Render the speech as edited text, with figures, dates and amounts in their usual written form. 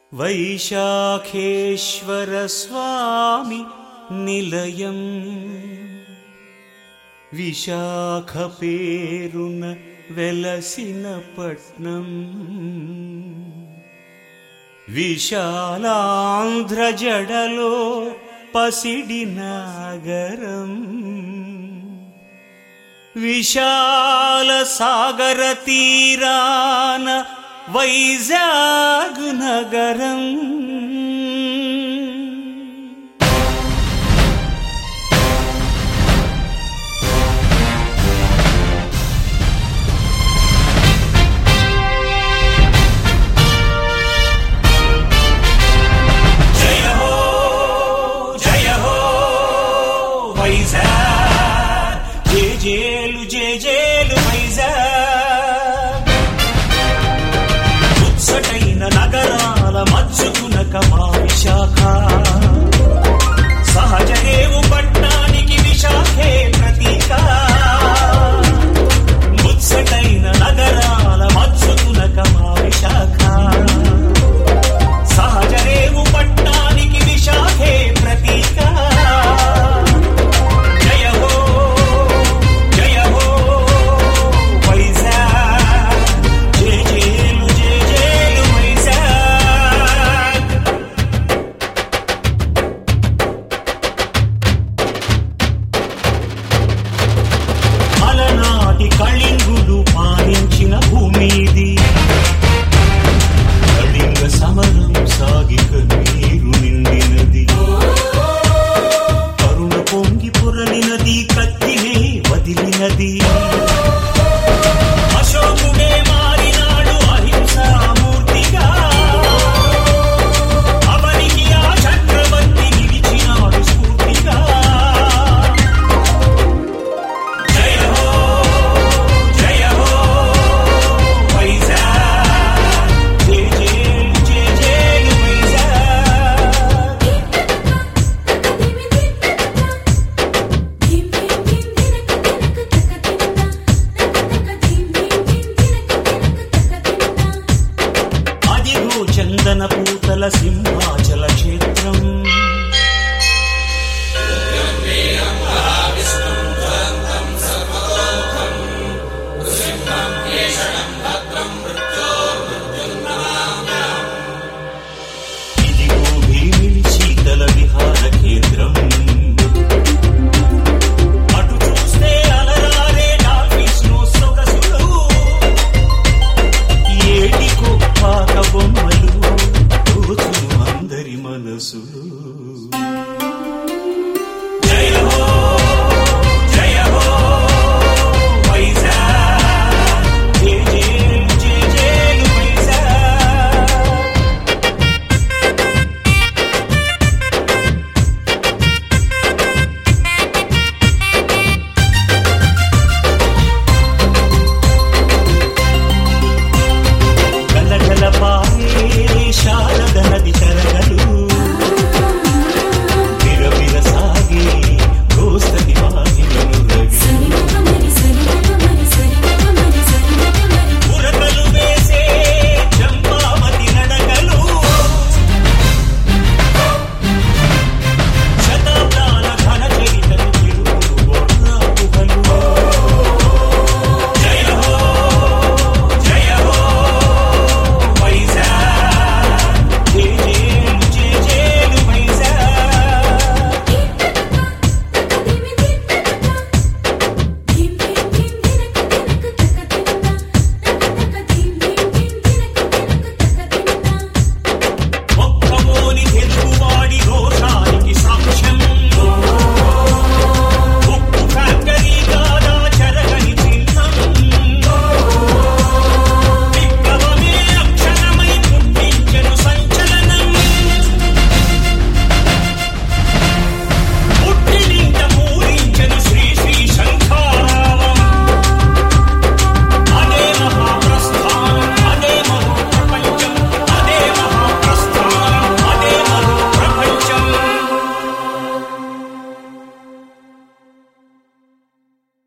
వైశాఖేశ్వర స్వామి నిలయం విశాఖ పేరున వెలసిన పట్నం విశాలాంధ్ర జడలో పసిడి నాగరం విశాల సాగర తీరాన వైజాగ్ నగరం జయ హో జయ హో వైజాగ్ జేజేలు జేజేలు వైజాగ్ ముచ్చటైన నగరాల మచ్చుకునక మా విశాఖ సహజదేవు పట్నానికి విశాఖే ప్రతీక ముచ్చటైన నగరాల మచ్చుకునక మా విశాఖ సహజదేవు పట్నానికి విశాఖే ప్రతీక జయ హో జయ హో వైజాగ్ జేజేలు జేజేలు వైజాగ్ అలనాటి కళింగులు పాలించిన భూమి ఇది కళింగ సమరం సాగి కన్నీరు నిండినది కరుణ పొంగి పొరలినది కత్తినే వదిలినది అశోకుడే మారినాడు అహింసామూర్తిగా అవనికి ఆ చక్రవర్తి నిలిచినాడు స్ఫూర్తిగా జయ హో జయ హో వైజాగ్ జేజేలు జేజేలు వైజాగ్ అదిగో చందన పూతల సింహాచల క్షేత్రం ఇదిగో భీమిలి శీతల విహార కేంద్రం అటు చూస్తే అలరారే డాల్ఫిన్స్ను సొగసులు ఏటికో పాక బొమ్మలు దోచును అందరి మనసులు జయ హో జయ హో వైజాగ్ జేజేలు జేజేలు వైజాగ్ గలగల పారే